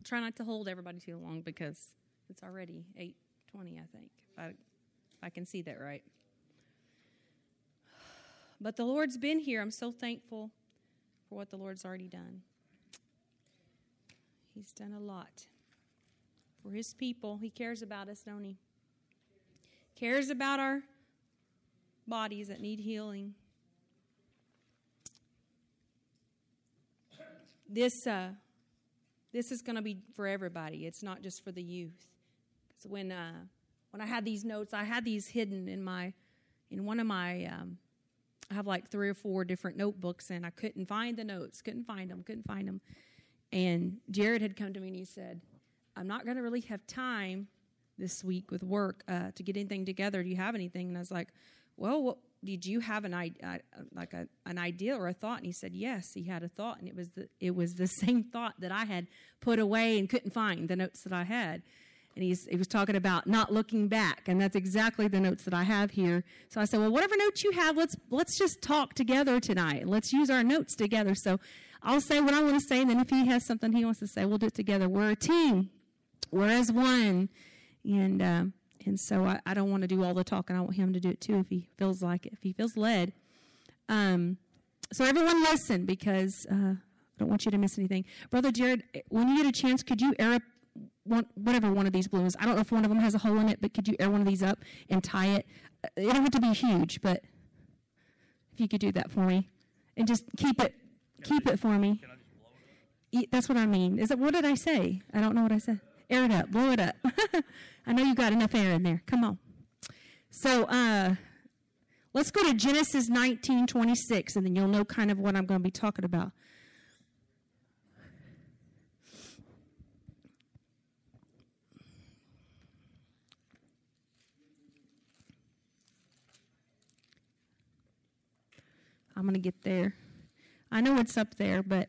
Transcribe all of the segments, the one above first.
try not to hold everybody too long because it's already 8:20, I think, if I can see that right. But the Lord's been here. I'm so thankful for what the Lord's already done. He's done a lot for his people. He cares about us, don't he? Cares about our bodies that need healing. This is going to be for everybody. It's not just for the youth. So when I had these notes, I had these hidden in one of my. I have like 3 or 4 different notebooks, and I couldn't find the notes. Couldn't find them. And Jared had come to me and he said, "I'm not going to really have time this week with work to get anything together. Do you have anything?" And I was like, "Well, did you have an idea or a thought?" And he said, yes, he had a thought, and it was the same thought that I had put away and couldn't find the notes that I had. And he was talking about not looking back, and that's exactly the notes that I have here. So I said, well, whatever notes you have, let's just talk together tonight. Let's use our notes together. So I'll say what I want to say, and then if he has something he wants to say, we'll do it together. We're a team. We're as one. And so I don't want to do all the talking. I want him to do it too if he feels like it, if he feels led. So everyone listen, because I don't want you to miss anything. Brother Jared, when you get a chance, could you air up one of these balloons? I don't know if one of them has a hole in it, but could you air one of these up and tie it? It don't have to be huge, but if you could do that for me. And just keep it for me. Can I just blow it up? That's what I mean. What did I say? I don't know what I said. Air it up. Blow it up. I know you got enough air in there. Come on. So let's go to Genesis 19:26, and then you'll know kind of what I'm going to be talking about. I'm going to get there. I know it's up there, but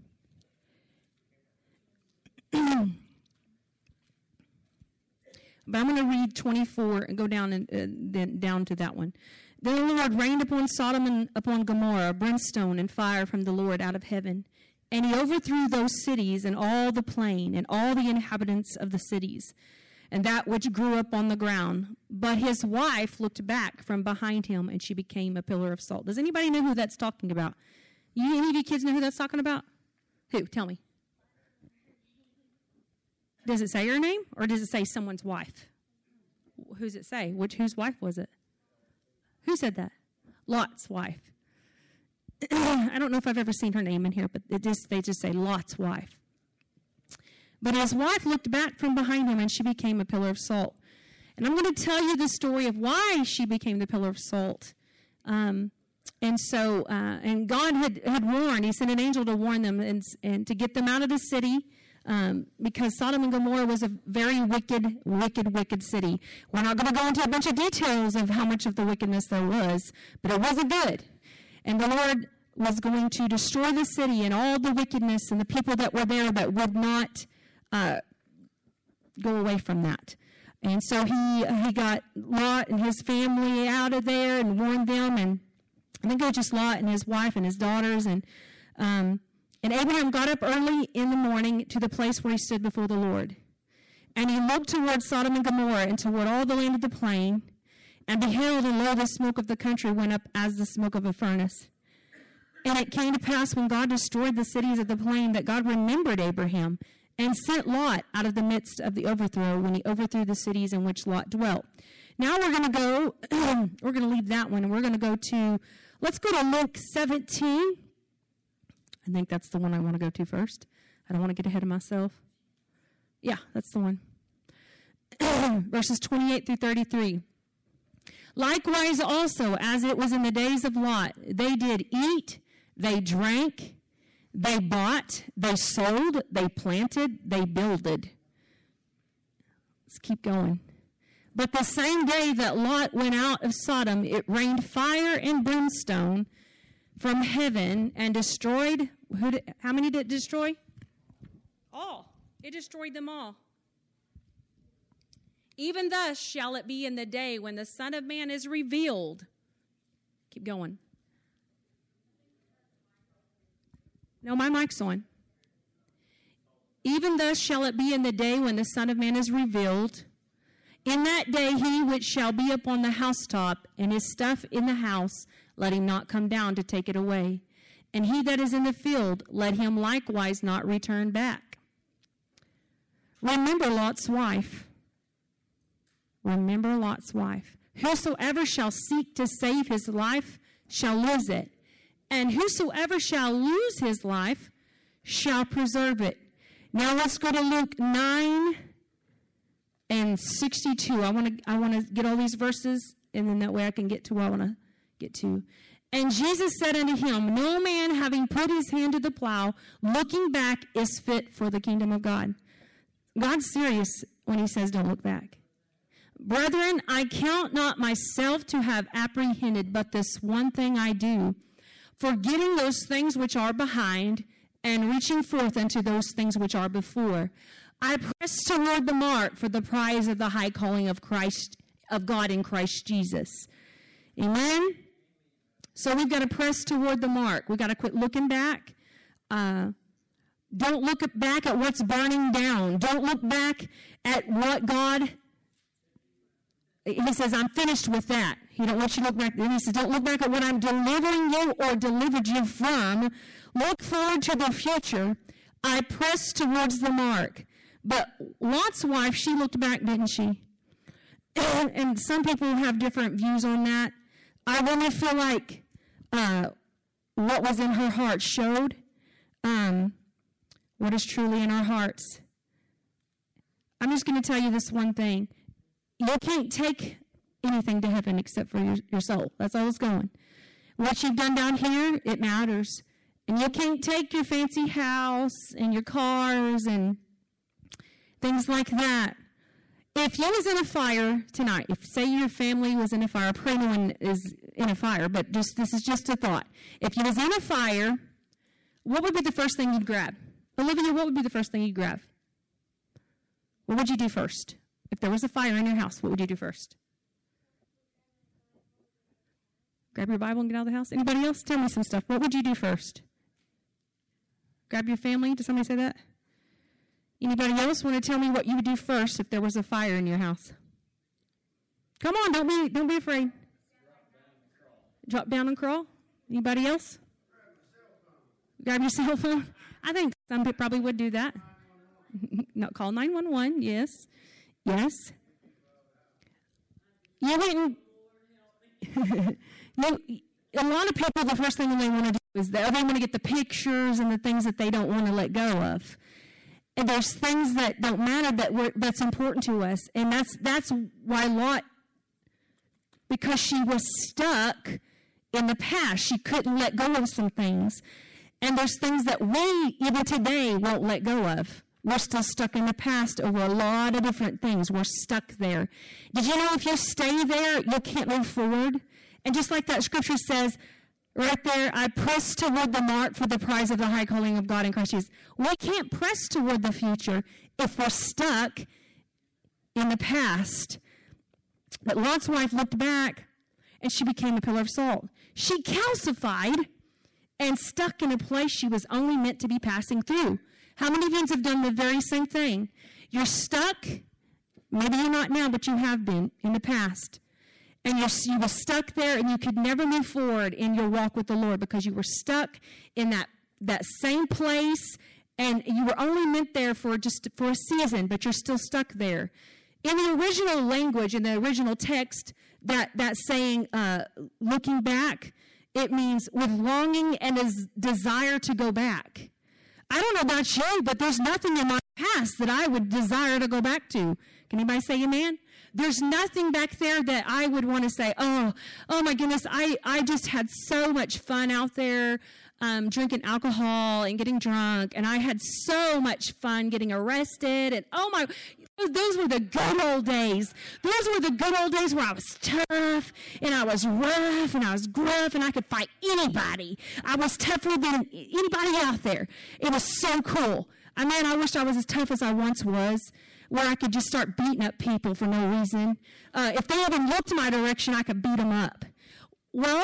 but I'm going to read 24 and go down and then down to that one. Then the Lord rained upon Sodom and upon Gomorrah brimstone and fire from the Lord out of heaven. And he overthrew those cities and all the plain and all the inhabitants of the cities and that which grew up on the ground. But his wife looked back from behind him, and she became a pillar of salt. Does anybody know who that's talking about? Any of you kids know who that's talking about? Who? Tell me. Does it say her name, or does it say someone's wife? Who's it say? Whose wife was it? Who said that? Lot's wife. I don't know if I've ever seen her name in here, but they just say Lot's wife. But his wife looked back from behind him, and she became a pillar of salt. And I'm going to tell you the story of why she became the pillar of salt. And God had warned. He sent an angel to warn them and to get them out of the city, because Sodom and Gomorrah was a very wicked city. We're not going to go into a bunch of details of how much of the wickedness there was, but it wasn't good. And the Lord was going to destroy the city and all the wickedness and the people that were there that would not go away from that. And so he got Lot and his family out of there and warned them, and I think it was just Lot and his wife and his daughters. And Abraham got up early in the morning to the place where he stood before the Lord. And he looked toward Sodom and Gomorrah and toward all the land of the plain, and beheld, and lo, the smoke of the country went up as the smoke of a furnace. And it came to pass, when God destroyed the cities of the plain, that God remembered Abraham and sent Lot out of the midst of the overthrow, when he overthrew the cities in which Lot dwelt. Now we're going to go, we're going to leave that one, and we're going to go to, let's go to Luke 17. I think that's the one I want to go to first. I don't want to get ahead of myself. Yeah, that's the one. Verses 28 through 33. Likewise also, as it was in the days of Lot, they did eat, they drank, they bought, they sold, they planted, they builded. Let's keep going. But the same day that Lot went out of Sodom, it rained fire and brimstone from heaven and destroyed, how many did it destroy? All. It destroyed them all. Even thus shall it be in the day when the Son of Man is revealed. Keep going. No, my mic's on. Even thus shall it be in the day when the Son of Man is revealed. In that day he which shall be upon the housetop, and his stuff in the house, let him not come down to take it away. And he that is in the field, let him likewise not return back. Remember Lot's wife. Remember Lot's wife. Whosoever shall seek to save his life shall lose it. And whosoever shall lose his life shall preserve it. Now let's go to Luke 9 and 62. I want to get all these verses, and then that way I can get to where I want to get to. And Jesus said unto him, no man having put his hand to the plow, looking back, is fit for the kingdom of God. God's serious when he says don't look back. Brethren, I count not myself to have apprehended, but this one thing I do, forgetting those things which are behind, and reaching forth unto those things which are before. I press toward the mark for the prize of the high calling of God in Christ Jesus. Amen? So we've got to press toward the mark. We've got to quit looking back. Don't look back at what's burning down. Don't look back at what God... He says, I'm finished with that. He don't want you to look back. He says, don't look back at what I'm delivering you or delivered you from. Look forward to the future. I press towards the mark. But Lot's wife, she looked back, didn't she? And some people have different views on that. I really feel like what was in her heart showed what is truly in our hearts. I'm just going to tell you this one thing. You can't take anything to heaven except for your soul. That's all it's going. What you've done down here, it matters. And you can't take your fancy house and your cars and things like that. If you was in a fire tonight, if say your family was in a fire, I pray no one is in a fire, but this is just a thought. If you was in a fire, what would be the first thing you'd grab? Olivia, what would be the first thing you'd grab? What would you do first? If there was a fire in your house, what would you do first? Grab your Bible and get out of the house? Anybody else? Tell me some stuff. What would you do first? Grab your family? Did somebody say that? Anybody else want to tell me what you would do first if there was a fire in your house? Come on, don't be afraid. Drop down and crawl. Anybody else? Grab your cell phone. I think some people probably would do that. Not call 911. Yes. Yes. You wouldn't. A lot of people, the first thing they want to do is they want to get the pictures and the things that they don't want to let go of. And there's things that don't matter that's important to us. And that's why Lot, because she was stuck in the past, she couldn't let go of some things. And there's things that we, even today, won't let go of. We're still stuck in the past over a lot of different things. We're stuck there. Did you know if you stay there, you can't move forward? And just like that scripture says, right there, I press toward the mark for the prize of the high calling of God in Christ Jesus. We can't press toward the future if we're stuck in the past. But Lot's wife looked back, and she became a pillar of salt. She calcified and stuck in a place she was only meant to be passing through. How many of you have done the very same thing? You're stuck. Maybe you're not now, but you have been in the past. And you were stuck there, and you could never move forward in your walk with the Lord because you were stuck in that same place, and you were only meant there for a season, but you're still stuck there. In the original language, in the original text, that saying, looking back, it means with longing and a desire to go back. I don't know about you, but there's nothing in my past that I would desire to go back to. Can anybody say amen? There's nothing back there that I would want to say, oh my goodness, I just had so much fun out there drinking alcohol and getting drunk, and I had so much fun getting arrested, and those were the good old days. Those were the good old days where I was tough, and I was rough, and I was gruff, and I could fight anybody. I was tougher than anybody out there. It was so cool. I wish I was as tough as I once was, where I could just start beating up people for no reason. If they even looked in my direction, I could beat them up. Well,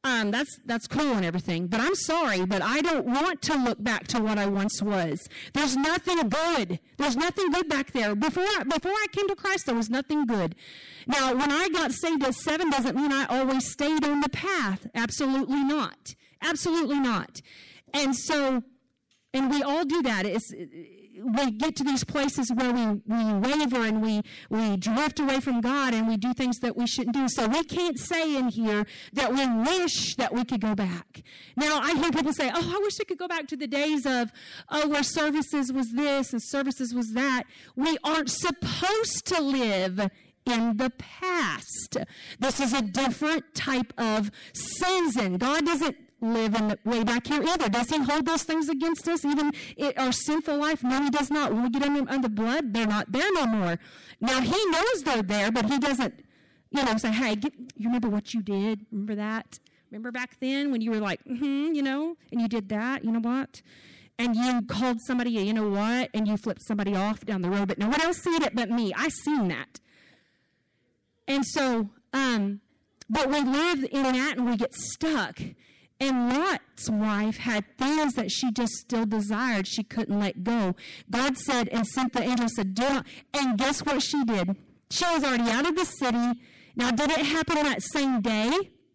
That's cool and everything, but I'm sorry, but I don't want to look back to what I once was. There's nothing good. There's nothing good back there. Before I came to Christ, there was nothing good. Now, when I got saved at 7 doesn't mean I always stayed on the path. Absolutely not. Absolutely not. And we all do that. We get to these places where we waver and we drift away from God and we do things that we shouldn't do. So we can't say in here that we wish that we could go back. Now, I hear people say, I wish we could go back to the days of, where services was this and services was that. We aren't supposed to live in the past. This is a different type of season. God doesn't live in the way back here either. Does he hold those things against us, even in our sinful life? No, he does not. When we get under the blood, they're not there no more. Now, he knows they're there, but he doesn't, say, hey, you remember what you did? Remember that? Remember back then when you were like, and you did that, you know what? And you called somebody, you know what? And you flipped somebody off down the road, but no one else seen it but me. I seen that. And so, but we live in that and we get stuck. And Lot's wife had things that she just still desired. She couldn't let go. God said and sent the angel, said, do not. And guess what she did? She was already out of the city. Now, did it happen on that same day?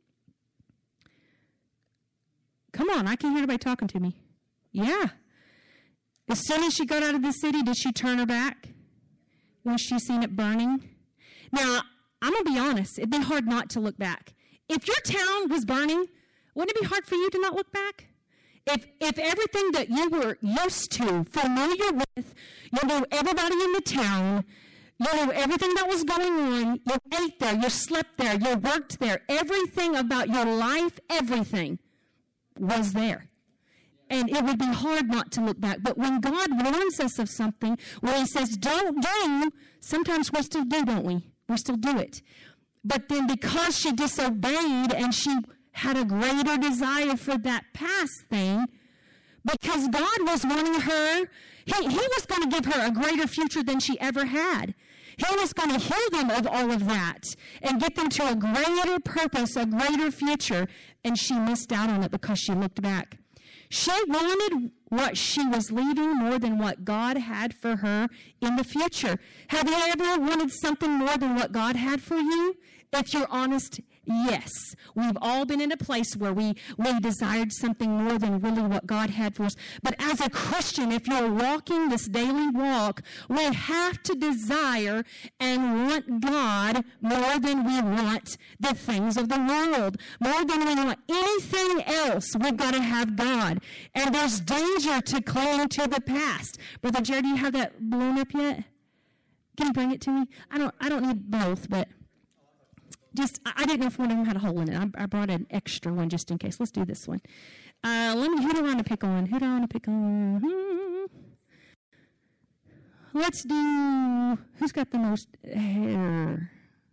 Come on, I can hear everybody talking to me. Yeah. As soon as she got out of the city, did she turn her back when she seen it burning? Now, I'm going to be honest. It'd be hard not to look back. If your town was burning, wouldn't it be hard for you to not look back? If everything that you were used to, familiar with, you knew everybody in the town, you knew everything that was going on, you ate there, you slept there, you worked there, everything about your life, everything was there. And it would be hard not to look back. But when God warns us of something, when he says, don't do, sometimes we still do, don't we? We still do it. But then because she disobeyed and she had a greater desire for that past thing, because God was wanting her, he was going to give her a greater future than she ever had. He was going to heal them of all of that and get them to a greater purpose, a greater future, and she missed out on it because she looked back. She wanted what she was leaving more than what God had for her in the future. Have you ever wanted something more than what God had for you? If you're honest, yes. We've all been in a place where we desired something more than really what God had for us. But as a Christian, if you're walking this daily walk, we have to desire and want God more than we want the things of the world. More than we want anything else, we've got to have God. And there's danger to clinging to the past. Brother Jared, do you have that blown up yet? Can you bring it to me? I don't need both, but I didn't know if one of them had a hole in it. I brought an extra one just in case. Let's do this one. Who do I want to pick on? Who do I want to pick on? Let's do, who's got the most hair?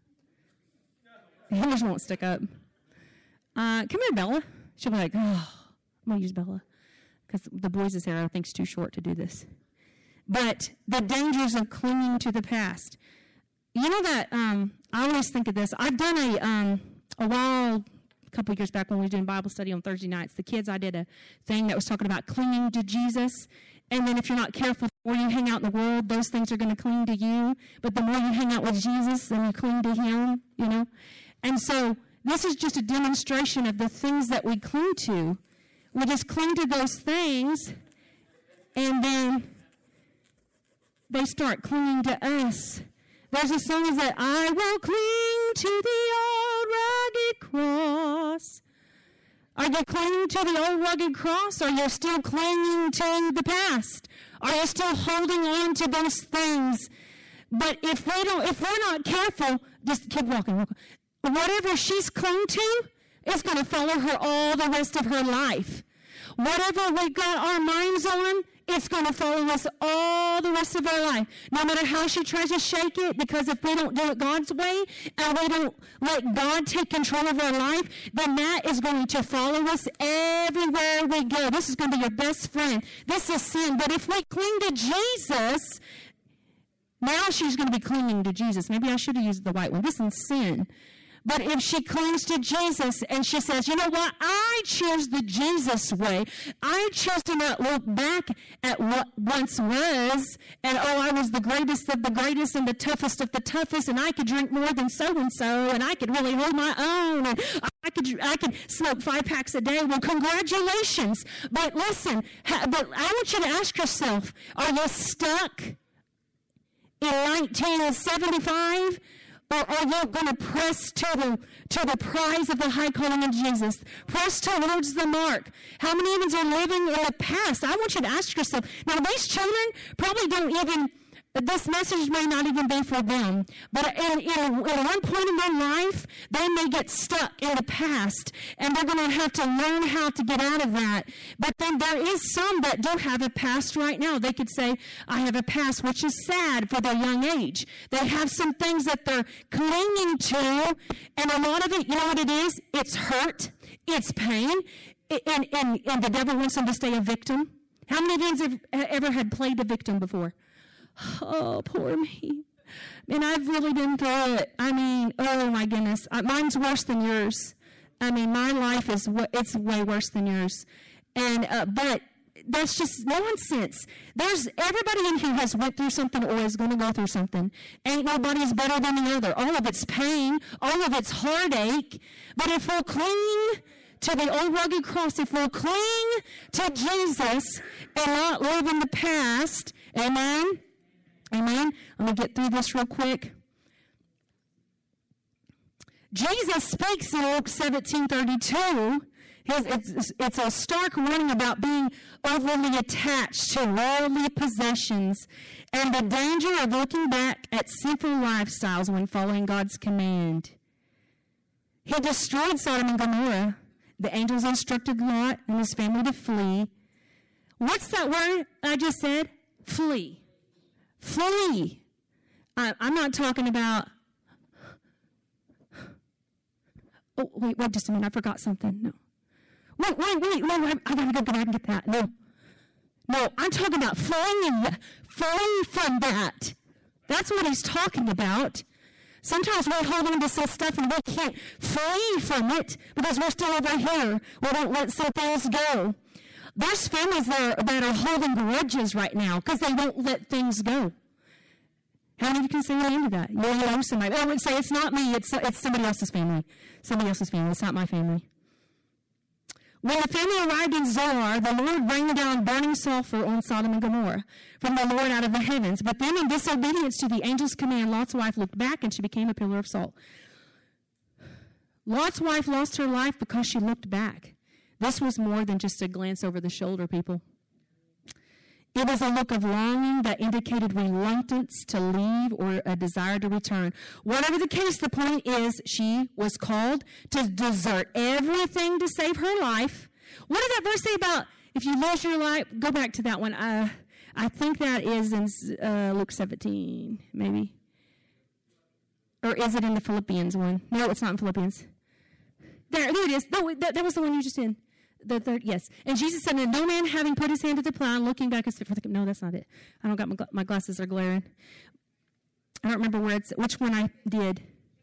Hairs won't stick up. Come here, Bella. She'll be like, I'm going to use Bella. Because the boys' hair, I think, is too short to do this. But the dangers of clinging to the past. You know that, I always think of this. I've done a couple of years back when we were doing Bible study on Thursday nights, the kids, I did a thing that was talking about clinging to Jesus. And then if you're not careful, the more you hang out in the world, those things are going to cling to you. But the more you hang out with Jesus, then you cling to him, And so this is just a demonstration of the things that we cling to. We just cling to those things, and then they start clinging to us. There's a song that I will cling to the old rugged cross. Are you clinging to the old rugged cross? Or are you still clinging to the past? Are you still holding on to those things? But if we're not careful, just keep walking. Whatever she's clung to is going to follow her all the rest of her life. Whatever we got our minds on, it's going to follow us all the rest of our life. No matter how she tries to shake it, because if we don't do it God's way, and we don't let God take control of our life, then that is going to follow us everywhere we go. This is going to be your best friend. This is sin. But if we cling to Jesus, now she's going to be clinging to Jesus. Maybe I should have used the white one. This is sin. But if she clings to Jesus and she says, you know what, I chose the Jesus way. I chose to not look back at what once was, and I was the greatest of the greatest and the toughest of the toughest, and I could drink more than so-and-so, and I could really hold my own, and I could smoke 5 packs a day. Well, congratulations. But listen, but I want you to ask yourself, are you stuck in 1975? Or are you going to press to the prize of the high calling of Jesus? Press towards the mark. How many of us are living in the past? I want you to ask yourself. Now, these children probably don't even, this message may not even be for them. But at one point in their life, they may get stuck in the past, and they're going to have to learn how to get out of that. But then there is some that do have a past right now. They could say, I have a past, which is sad for their young age. They have some things that they're clinging to, and a lot of it, you know what it is? It's hurt, it's pain, and the devil wants them to stay a victim. How many of you have ever had played the victim before? Oh, poor me. And I've really been through it. I mean, oh my goodness. Mine's worse than yours. I mean, my life it's way worse than yours. And, but that's just nonsense. There's everybody in here has went through something or is going to go through something. Ain't nobody's better than the other. All of it's pain. All of it's heartache. But if we'll cling to the old rugged cross, if we'll cling to Jesus and not live in the past, amen? Amen? Let me get through this real quick. Jesus speaks in Luke 17:32. It's a stark warning about being overly attached to worldly possessions and the danger of looking back at sinful lifestyles when following God's command. He destroyed Sodom and Gomorrah. The angels instructed Lot and his family to flee. What's that word I just said? Flee. Flee. I'm not talking about, oh, wait just a minute, I forgot something. No. Wait, I gotta go back and get that. No, I'm talking about fleeing from that. That's what he's talking about. Sometimes we hold on to some stuff and we can't flee from it because we're still over here. We don't let some things go. There's families that are holding grudges right now because they won't let things go. How many of you can say amen to that? You know somebody. I would say it's not me. It's somebody else's family. Somebody else's family. It's not my family. When the family arrived in Zoar, the Lord rained down burning sulfur on Sodom and Gomorrah from the Lord out of the heavens. But then in disobedience to the angel's command, Lot's wife looked back and she became a pillar of salt. Lot's wife lost her life because she looked back. This was more than just a glance over the shoulder, people. It was a look of longing that indicated reluctance to leave or a desire to return. Whatever the case, the point is she was called to desert everything to save her life. What did that verse say about if you lose your life? Go back to that one. I think that is in Luke 17, maybe. Or is it in the Philippians one? No, it's not in Philippians. There it is. No, that was the one you just in. The third, yes. And Jesus said, and no man having put his hand to the plow and looking back is fit for the... No, that's not it. I don't got my glasses are glaring. I don't remember which one I did.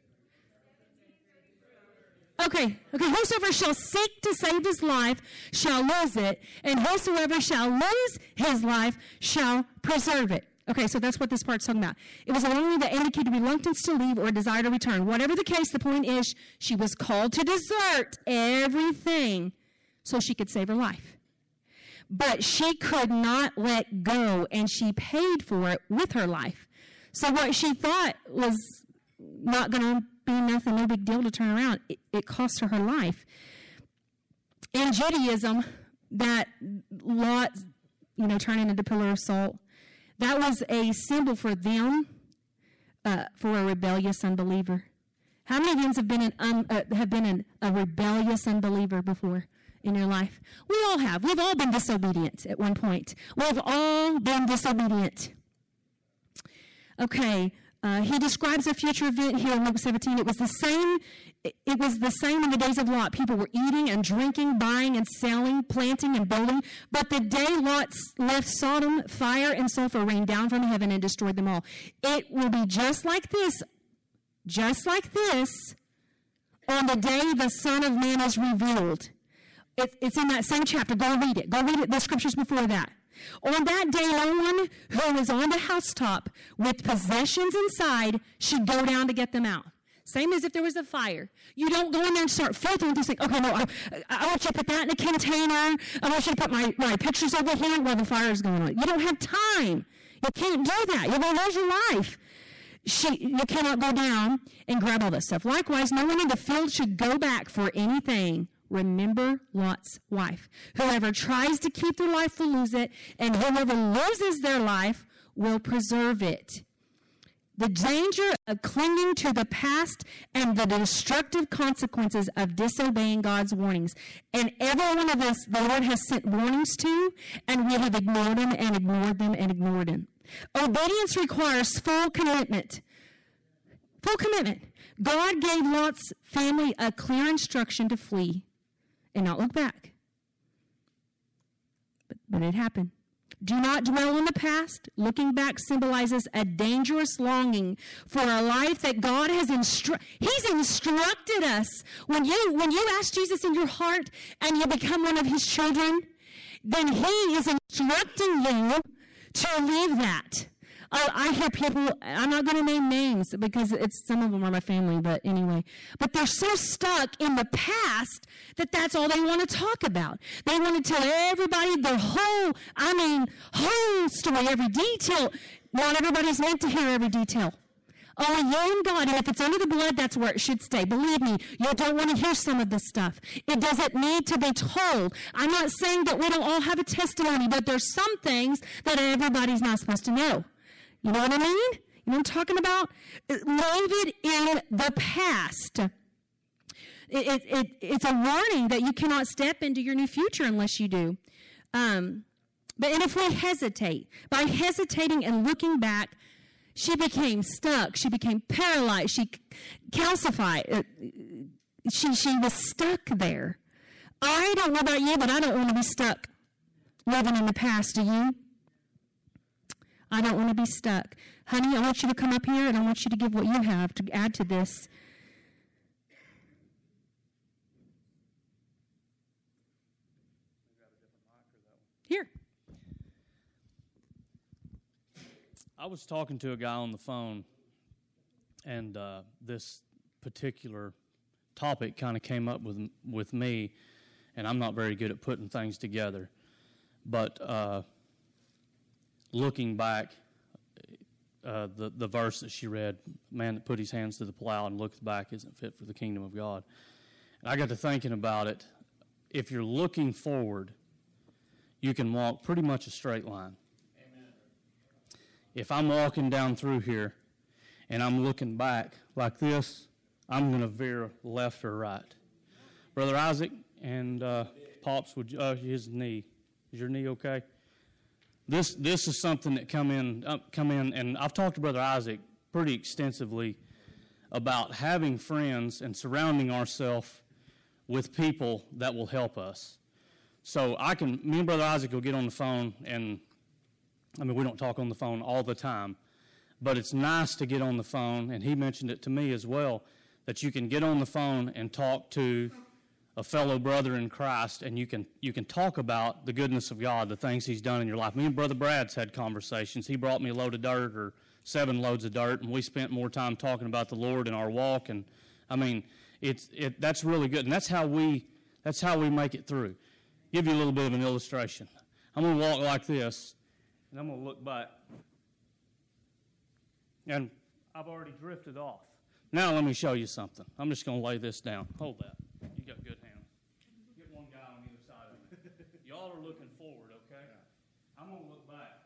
Okay. Whosoever shall seek to save his life shall lose it, and whosoever shall lose his life shall preserve it. Okay, so that's what this part's talking about. It was a longing that indicated reluctance to leave or a desire to return. Whatever the case, the point is she was called to desert everything so she could save her life. But she could not let go, and she paid for it with her life. So what she thought was not going to be nothing, no big deal to turn around, it cost her life. In Judaism, that Lot, turning into pillar of salt, that was a symbol for them, for a rebellious unbeliever. How many of you have been a rebellious unbeliever before in your life? We all have. We've all been disobedient at one point. We've all been disobedient. Okay, he describes a future event here in Luke 17. It was the same in the days of Lot. People were eating and drinking, buying and selling, planting and building. But the day Lot left Sodom, fire and sulfur rained down from heaven and destroyed them all. It will be just like this on the day the Son of Man is revealed. It's in that same chapter. Go read it. Go read it, the scriptures before that. On that day, no one who was on the housetop with possessions inside should go down to get them out. Same as if there was a fire. You don't go in there and start filtering to say, okay, no, I want you to put that in a container. I want you to put my pictures over here while the fire is going on. You don't have time. You can't do that. You're going to lose your life. You cannot go down and grab all that stuff. Likewise, no one in the field should go back for anything. Remember Lot's wife. Whoever tries to keep their life will lose it, and whoever loses their life will preserve it. The danger of clinging to the past and the destructive consequences of disobeying God's warnings. And every one of us, the Lord has sent warnings to, and we have ignored them and ignored them and ignored them. Obedience requires full commitment. Full commitment. God gave Lot's family a clear instruction to flee and not look back. But it happened. Do not dwell on the past. Looking back symbolizes a dangerous longing for a life that God has He's instructed us. When you ask Jesus in your heart and you become one of His children, then He is instructing you to leave that. I hear people, I'm not going to name names because some of them are my family, but anyway. But they're so stuck in the past that that's all they want to talk about. They want to tell everybody their whole story, every detail. Not everybody's meant to hear every detail. Only you and God, and if it's under the blood, that's where it should stay. Believe me, you don't want to hear some of this stuff. It doesn't need to be told. I'm not saying that we don't all have a testimony, but there's some things that everybody's not supposed to know. You know what I mean? You know what I'm talking about? Leave it in the past. It's a warning that you cannot step into your new future unless you do. And if we hesitate, by hesitating and looking back, she became stuck. She became paralyzed. She calcified. She was stuck there. I don't know about you, but I don't want to be stuck living in the past. Do you? I don't want to be stuck. Honey, I want you to come up here, and I want you to give what you have to add to this. Here. I was talking to a guy on the phone, and this particular topic kind of came up with me, and I'm not very good at putting things together. But looking back, the verse that she read, man that put his hands to the plow and looks back isn't fit for the kingdom of God. And I got to thinking about it. If you're looking forward, you can walk pretty much a straight line. Amen. If I'm walking down through here and I'm looking back like this, I'm going to veer left or right. Brother Isaac and Pops, his knee. Is your knee okay? This is something that come in, and I've talked to Brother Isaac pretty extensively about having friends and surrounding ourselves with people that will help us. So me and Brother Isaac will get on the phone, and we don't talk on the phone all the time, but it's nice to get on the phone, and he mentioned it to me as well, that you can get on the phone and talk to a fellow brother in Christ, and you can talk about the goodness of God, the things He's done in your life. Me and Brother Brad's had conversations. He brought me a load of dirt or 7 loads of dirt, and we spent more time talking about the Lord and our walk. And that's really good, and that's how we make it through. Give you a little bit of an illustration. I'm going to walk like this, and I'm going to look back, and I've already drifted off. Now let me show you something. I'm just going to lay this down. Hold that. You got good hands. Get one guy on either side of me. Y'all are looking forward, okay? I'm going to look back.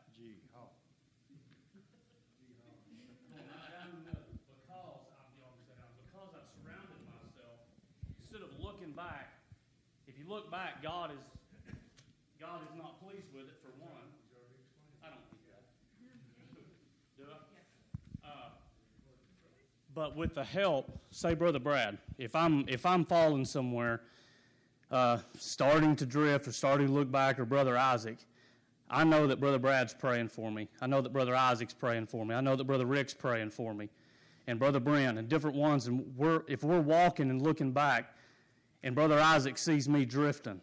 Because I've surrounded myself, instead of looking back, if you look back, God is not pleased with it, for one. I don't think that. Do I? But with the help, say Brother Brad, if I'm falling somewhere, starting to drift or starting to look back, or Brother Isaac, I know that Brother Brad's praying for me. I know that Brother Isaac's praying for me. I know that Brother Rick's praying for me. and Brother Brent and different ones, and if we're walking and looking back, and Brother Isaac sees me drifting,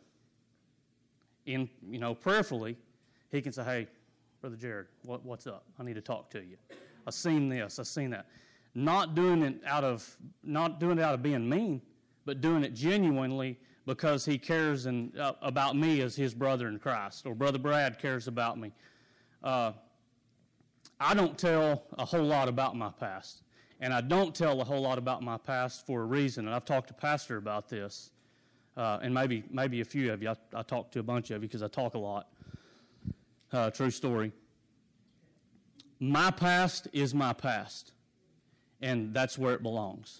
prayerfully, he can say, "Hey, Brother Jared, what's up? I need to talk to you. I've seen this, I've seen that." Not doing it out of being mean, but doing it genuinely because he cares about me as his brother in Christ, or Brother Brad cares about me. I don't tell a whole lot about my past, and I don't tell a whole lot about my past for a reason, and I've talked to Pastor about this, and maybe a few of you. I talked to a bunch of you because I talk a lot. True story. My past is my past, and that's where it belongs.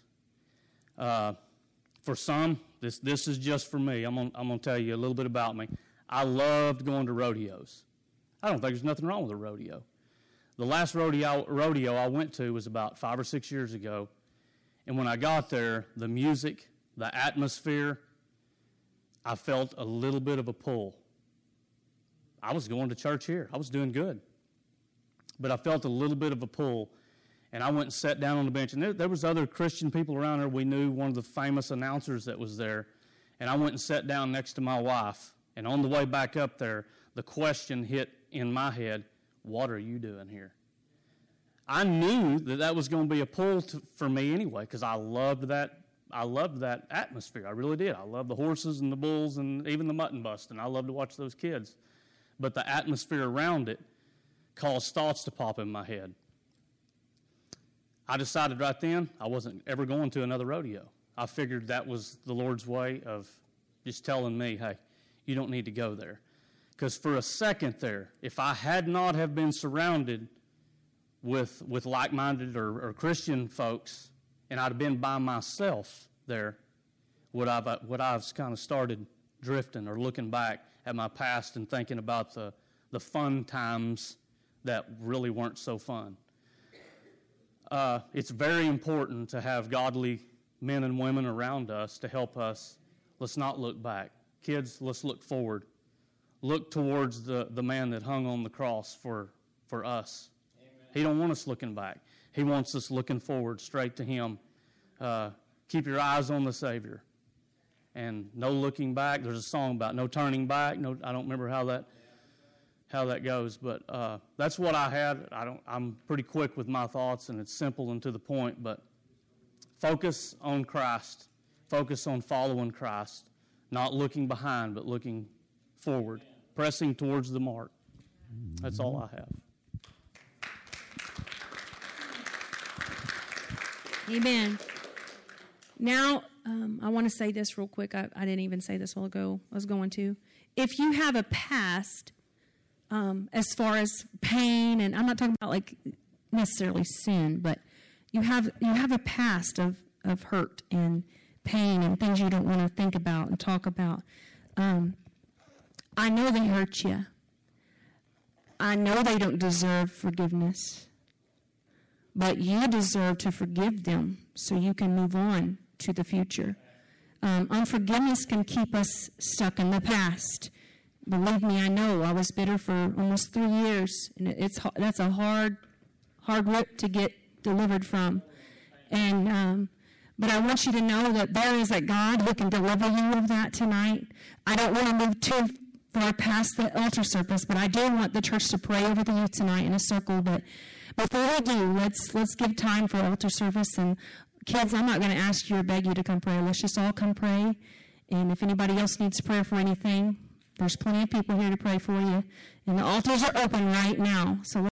For some, this is just for me. I'm gonna tell you a little bit about me. I loved going to rodeos. I don't think there's nothing wrong with a rodeo. The last rodeo I went to was about 5 or 6 years ago, and when I got there, the music, the atmosphere, I felt a little bit of a pull. I was going to church here. I was doing good. But I felt a little bit of a pull, and I went and sat down on the bench, and there was other Christian people around there. We knew one of the famous announcers that was there, and I went and sat down next to my wife, and on the way back up there, the question hit in my head, "What are you doing here?" I knew that was going to be a pull for me anyway, because I loved that atmosphere. I really did. I loved the horses and the bulls and even the mutton busting. I loved to watch those kids. But the atmosphere around it caused thoughts to pop in my head. I decided right then I wasn't ever going to another rodeo. I figured that was the Lord's way of just telling me, "Hey, you don't need to go there." Because for a second there, if I had not have been surrounded with like-minded or Christian folks, and I'd have been by myself there, would I've kind of started drifting or looking back at my past and thinking about the fun times that really weren't so fun. It's very important to have godly men and women around us to help us. Let's not look back. Kids, let's look forward. Look towards the man that hung on the cross for us. Amen. He don't want us looking back. He wants us looking forward, straight to him. Keep your eyes on the Savior. And no looking back. There's a song about no turning back. No, I don't remember how that goes, but that's what I had. I'm pretty quick with my thoughts, and it's simple and to the point. But focus on Christ. Focus on following Christ, not looking behind, but looking forward, pressing towards the mark. That's all I have. Amen. Now, I want to say this real quick. I didn't even say this a while ago. I was going to. If you have a past, as far as pain, and I'm not talking about like necessarily sin, but you have a past of hurt and pain and things you don't want to think about and talk about. I know they hurt you. I know they don't deserve forgiveness. But you deserve to forgive them so you can move on to the future. Unforgiveness can keep us stuck in the past. Believe me, I know. I was bitter for almost 3 years, and that's a hard rope to get delivered from. And but I want you to know that there is a God who can deliver you of that tonight. I don't want to move too far past the altar service, but I do want the church to pray over the youth tonight in a circle. But before we do, let's give time for altar service. And kids, I'm not going to ask you or beg you to come pray. Let's just all come pray. And if anybody else needs prayer for anything, there's plenty of people here to pray for you. And the altars are open right now. So